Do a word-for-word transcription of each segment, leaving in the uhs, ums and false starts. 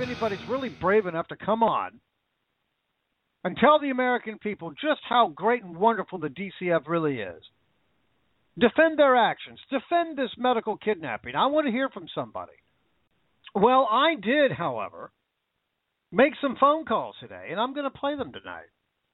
anybody's really brave enough to come on and tell the American people just how great and wonderful the D C F really is. Defend their actions. Defend this medical kidnapping. I want to hear from somebody. Well, I did, however, make some phone calls today, and I'm going to play them tonight.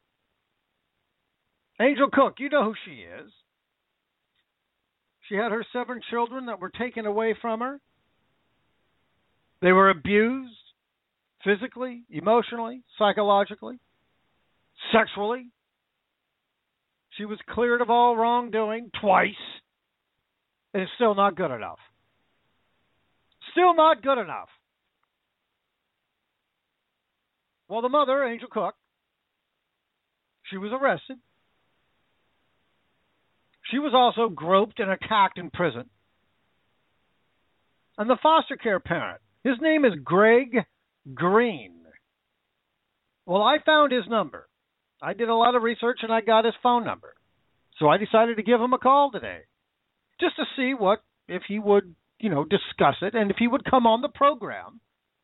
Angel Cook, you know who she is. She had her seven children that were taken away from her. They were abused physically, emotionally, psychologically, sexually. She was cleared of all wrongdoing twice. And it's still not good enough. Still not good enough. Well, the mother, Angel Cook, she was arrested. She was also groped and attacked in prison. And the foster care parent, his name is Greg Green. Well, I found his number. I did a lot of research and I got his phone number. So I decided to give him a call today just to see what, if he would, you know, discuss it and if he would come on the program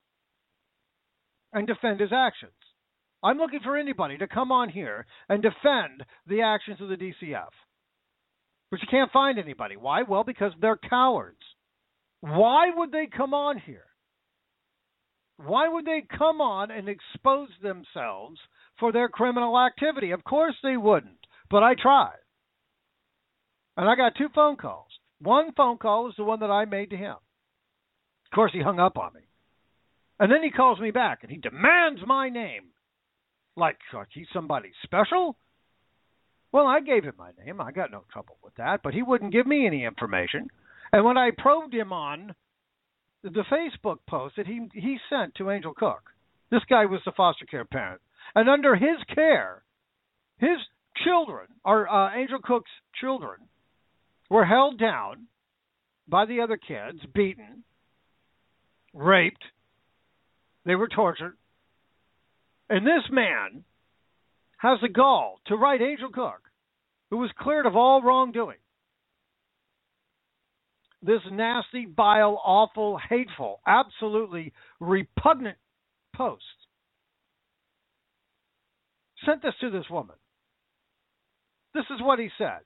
and defend his actions. I'm looking for anybody to come on here and defend the actions of the D C F. But you can't find anybody. Why? Well, because they're cowards. Why would they come on here? Why would they come on and expose themselves for their criminal activity? Of course they wouldn't, but I tried. And I got two phone calls. One phone call is the one that I made to him. Of course, he hung up on me. And then he calls me back, and he demands my name. Like, like he's somebody special? Well, I gave him my name. I got no trouble with that, but he wouldn't give me any information. And when I probed him on the Facebook post that he, he sent to Angel Cook, this guy was the foster care parent. And under his care, his children, or uh, Angel Cook's children, were held down by the other kids, beaten, raped. They were tortured. And this man has the gall to write Angel Cook, who was cleared of all wrongdoing, this nasty, vile, awful, hateful, absolutely repugnant post. Sent this to this woman. This is what he said.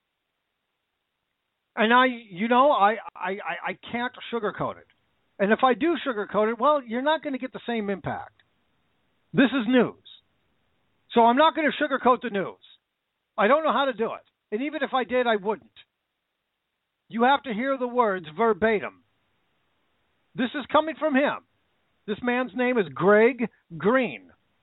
And I, you know, I, I, I, I can't sugarcoat it. And if I do sugarcoat it, well, you're not going to get the same impact. This is news. So I'm not going to sugarcoat the news. I don't know how to do it. And even if I did, I wouldn't. You have to hear the words verbatim. This is coming from him. This man's name is Greg Green.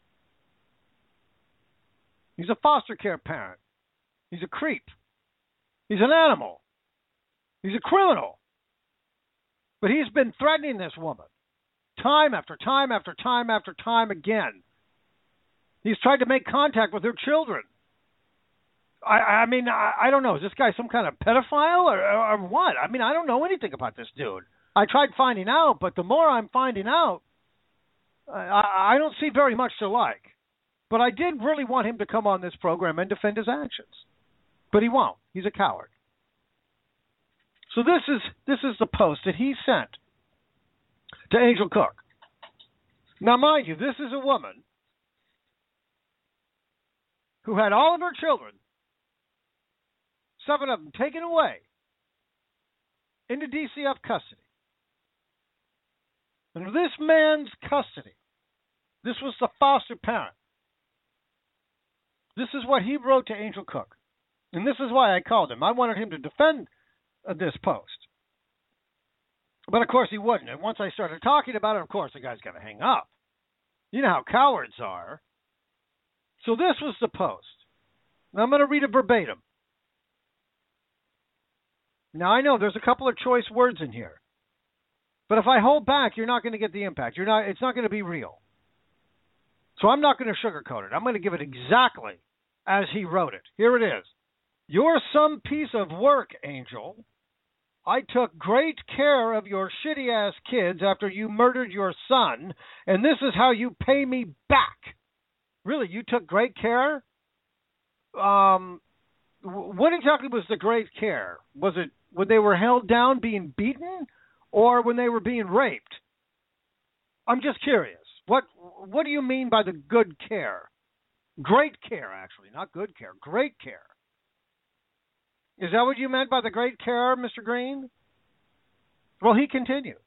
He's a foster care parent. He's a creep. He's an animal. He's a criminal. But he's been threatening this woman time after time after time after time again. He's tried to make contact with her children. I, I mean, I, I don't know. Is this guy some kind of pedophile or, or, or what? I mean, I don't know anything about this dude. I tried finding out, but the more I'm finding out, I, I don't see very much to like. But I did really want him to come on this program and defend his actions. But he won't. He's a coward. So this is this is the post that he sent to Angel Cook. Now, mind you, this is a woman who had all of her children, seven of them, taken away into D C F custody. And this man's custody, this was the foster parent. This is what he wrote to Angel Cook. And this is why I called him. I wanted him to defend uh, this post. But, of course, he wouldn't. And once I started talking about it, of course, the guy's got to hang up. You know how cowards are. So this was the post. Now, I'm going to read it verbatim. Now, I know there's a couple of choice words in here. But if I hold back, you're not going to get the impact. You're not. It's not going to be real. So I'm not going to sugarcoat it. I'm going to give it exactly as he wrote it. Here it is. You're some piece of work, Angel. I took great care of your shitty-ass kids after you murdered your son, and this is how you pay me back. Really, you took great care? Um, what exactly was the great care? Was it when they were held down being beaten, or when they were being raped? I'm just curious. What what do you mean by the good care? Great care, actually, not good care. Great care. Is that what you meant by the great care, Mister Green? Well, he continues.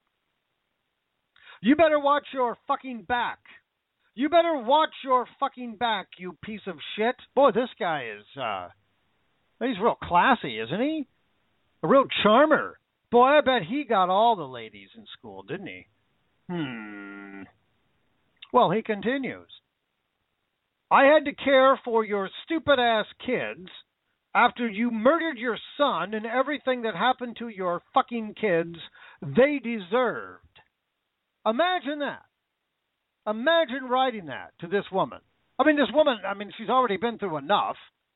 You better watch your fucking back. You better watch your fucking back, you piece of shit. Boy, this guy is, uh, he's real classy, isn't he? A real charmer. Boy, I bet he got all the ladies in school, didn't he? Hmm. Well, he continues. I had to care for your stupid-ass kids after you murdered your son and everything that happened to your fucking kids they deserved. Imagine that. Imagine writing that to this woman. I mean, this woman, I mean, she's already been through enough.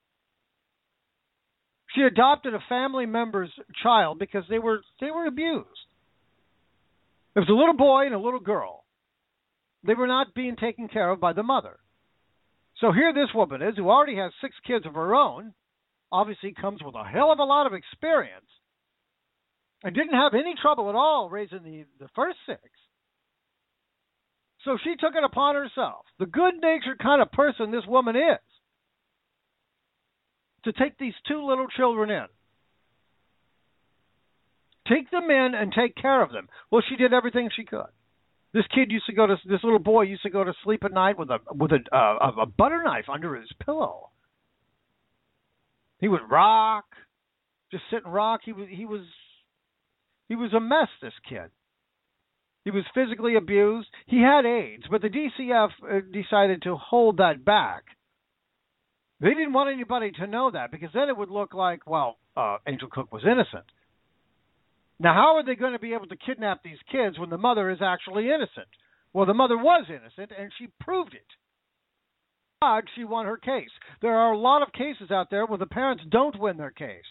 She adopted a family member's child because they were they were abused. It was a little boy and a little girl. They were not being taken care of by the mother. So here this woman is, who already has six kids of her own, obviously comes with a hell of a lot of experience, and didn't have any trouble at all raising the, the first six. So she took it upon herself, the good-natured kind of person this woman is, to take these two little children in. Take them in and take care of them. Well, she did everything she could. This kid used to go to, this little boy used to go to sleep at night with a with a uh, a butter knife under his pillow. He would rock, just sit and rock. He was he was he was a mess. This kid. He was physically abused. He had AIDS, but the D C F decided to hold that back. They didn't want anybody to know that, because then it would look like, well, uh, Angel Cook was innocent. Now, how are they going to be able to kidnap these kids when the mother is actually innocent? Well, the mother was innocent, and she proved it. God, she won her case. There are a lot of cases out there where the parents don't win their case.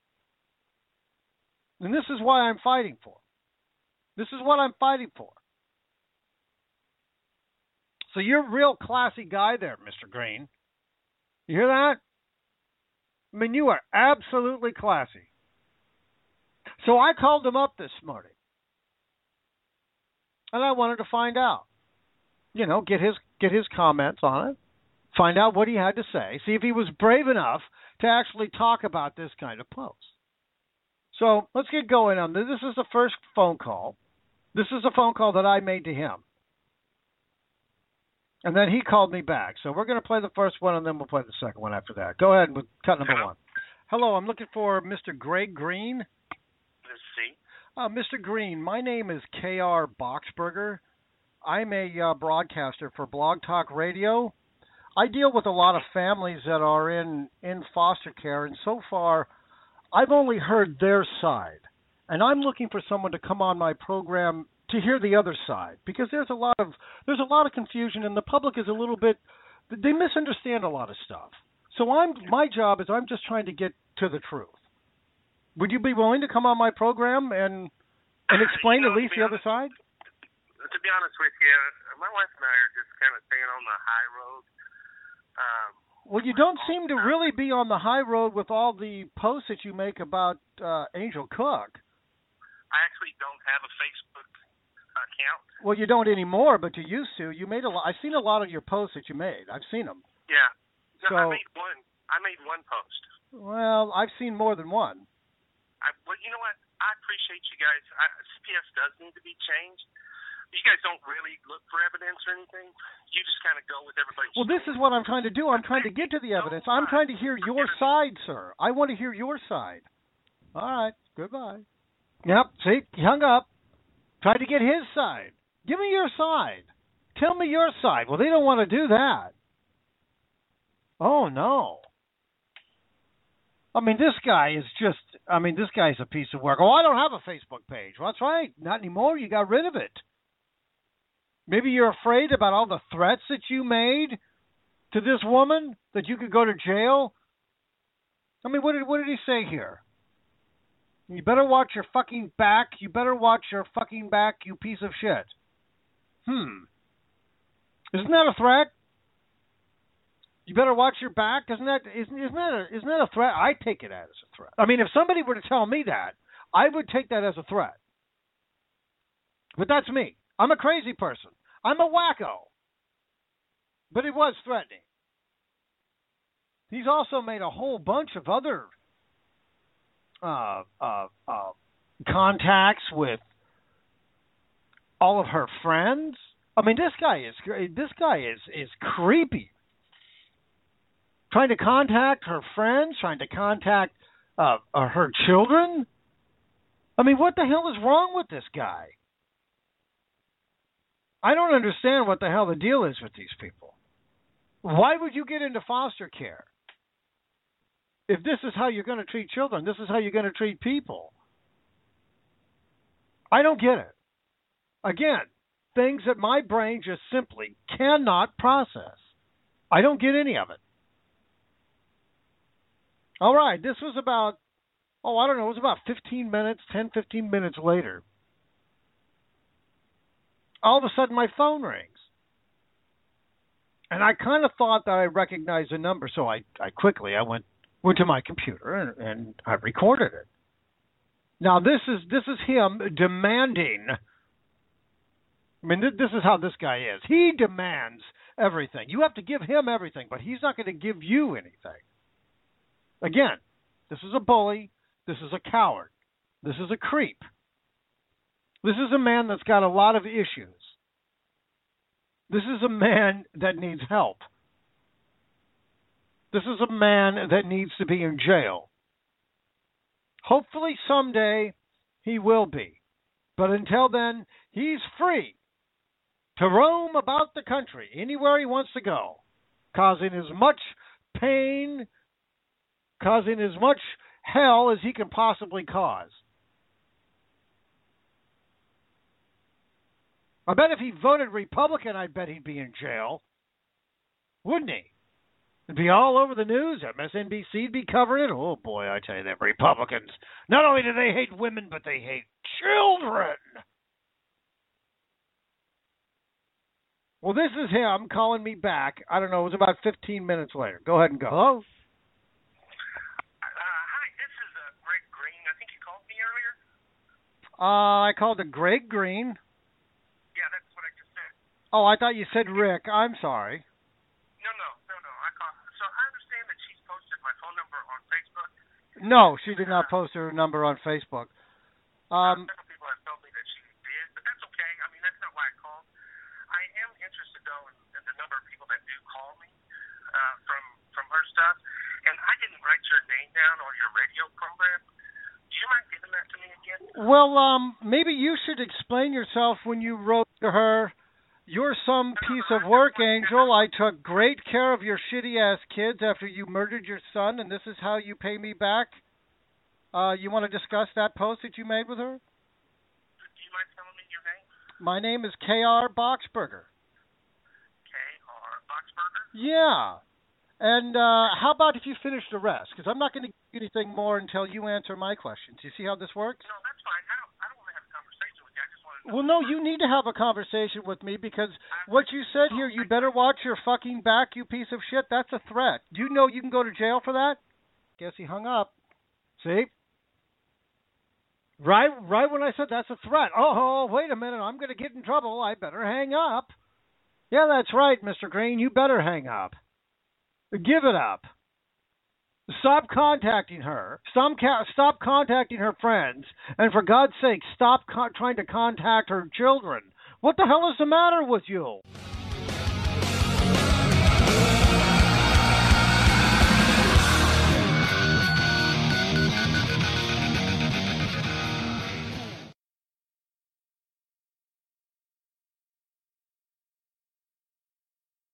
And this is why I'm fighting for. This is what I'm fighting for. So you're a real classy guy there, Mister Green. You hear that? I mean, you are absolutely classy. So I called him up this morning, and I wanted to find out, you know, get his get his comments on it, find out what he had to say, see if he was brave enough to actually talk about this kind of post. So let's get going on this. This is the first phone call. This is a phone call that I made to him. And then he called me back. So we're going to play the first one, and then we'll play the second one after that. Go ahead with cut number Hello? one. Hello, I'm looking for Mister Greg Green. Let's see. Uh, Mister Green, my name is K R Boxberger. I'm a uh, broadcaster for Blog Talk Radio. I deal with a lot of families that are in, in foster care, and so far I've only heard their side. And I'm looking for someone to come on my program to hear the other side, because there's a lot of there's a lot of confusion, and the public is a little bit, they misunderstand a lot of stuff. So I'm my job is I'm just trying to get to the truth. Would you be willing to come on my program and and explain you know, at least the honest, other side? To be honest with you, my wife and I are just kind of staying on the high road. Um, well, you don't seem to really be on the high road with all the posts that you make about uh, Angel Cook. I actually don't have a Facebook account. Well, you don't anymore, but you used to. You made a lot. I've seen a lot of your posts that you made. I've seen them. Yeah. No, So I made one. I made one post. Well, I've seen more than one. I, well, you know what? I appreciate you guys. I, C P S does need to be changed. You guys don't really look for evidence or anything. You just kind of go with everybody's Well, this is what I'm trying to do. I'm trying to get to the evidence. I'm trying to hear your side, sir. I want to hear your side. All right. Goodbye. Yep. See, he hung up. Tried to get his side. Give me your side. Tell me your side. Well, they don't want to do that. Oh, no. I mean, this guy is just, I mean, this guy's a piece of work. Oh, I don't have a Facebook page. Well, that's right. Not anymore. You got rid of it. Maybe you're afraid about all the threats that you made to this woman, that you could go to jail. I mean, what did, what did he say here? You better watch your fucking back. You better watch your fucking back, you piece of shit. Hmm. Isn't that a threat? You better watch your back. Isn't that isn't isn't that a, isn't that a threat? I take it as a threat. I mean, if somebody were to tell me that, I would take that as a threat. But that's me. I'm a crazy person. I'm a wacko. But he was threatening. He's also made a whole bunch of other uh, uh, uh, contacts with all of her friends. I mean, this guy is this guy is is creepy. Trying to contact her friends, trying to contact uh, uh, her children. I mean, what the hell is wrong with this guy? I don't understand what the hell the deal is with these people. Why would you get into foster care? If this is how you're going to treat children, this is how you're going to treat people. I don't get it. Again, things that my brain just simply cannot process. I don't get any of it. All right, this was about, oh, I don't know, it was about fifteen minutes, ten, fifteen minutes later. All of a sudden, my phone rings. And I kind of thought that I recognized the number, so I, I quickly, I went went to my computer and, and I recorded it. Now, this is this is him demanding, I mean, th- this is how this guy is. He demands everything. You have to give him everything, but he's not going to give you anything. Again, this is a bully. This is a coward. This is a creep. This is a man that's got a lot of issues. This is a man that needs help. This is a man that needs to be in jail. Hopefully someday he will be. But until then, he's free to roam about the country anywhere he wants to go, causing as much pain, causing as much hell as he can possibly cause. I bet if he voted Republican, I bet he'd be in jail. Wouldn't he? It'd be all over the news. M S N B C'd be covering it. Oh, boy, I tell you, them Republicans, not only do they hate women, but they hate children. Well, this is him calling me back. I don't know, it was about fifteen minutes later. Go ahead and go. Hello? Uh, hi, this is uh, Greg Green. I think you called me earlier. Uh, I called it Greg Green. Yeah, that's what I just said. Oh, I thought you said Rick. I'm sorry. No, no, no, no. I called. So I understand that she's posted my phone number on Facebook. No, she did not post her number on Facebook. Um, Several people have told me that she did, but that's okay. I mean, that's not why I called. I am interested, though, in, in the number of people that do call me uh, from from her stuff. And I didn't write your name down or your radio program. Do you mind giving that to me again? well, um, maybe you should explain yourself when you wrote to her. You're some piece of work, Angel. I took great care of your shitty-ass kids after you murdered your son, and this is how you pay me back? Uh, you want to discuss that post that you made with her? Do you mind telling me your name? My name is K R Boxberger. K R Boxberger? Yeah. And uh, how about if you finish the rest? Because I'm not going to give you anything more until you answer my questions. You see how this works? No, that's fine. I don't, I don't want to have a conversation with you. I just want to know. Well, no, you need to have a conversation with me because what you said here, you better watch your fucking back, you piece of shit. That's a threat. Do you know you can go to jail for that? Guess he hung up. See? Right, right when I said that's a threat. Oh, wait a minute. I'm going to get in trouble. I better hang up. Yeah, that's right, Mister Green. You better hang up. Give it up. Stop contacting her. Stop, stop contacting her friends. And for God's sake, stop co- trying to contact her children. What the hell is the matter with you?